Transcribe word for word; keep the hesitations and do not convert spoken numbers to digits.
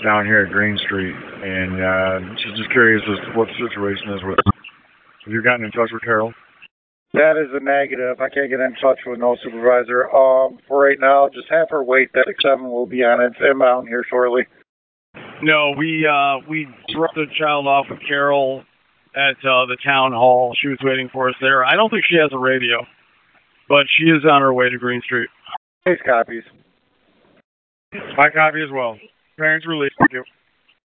down here at Green Street, and uh, she's just curious as to what the situation is with her. Have you gotten in touch with Carol? That is a negative. I can't get in touch with no supervisor. Um, for right now, just have her wait. That six seven will be on its inbound here shortly. No, we uh, we dropped the child off with Carol at uh, the town hall. She was waiting for us there. I don't think she has a radio, but she is on her way to Green Street. Case copies. My copy as well. Parents released. Thank you.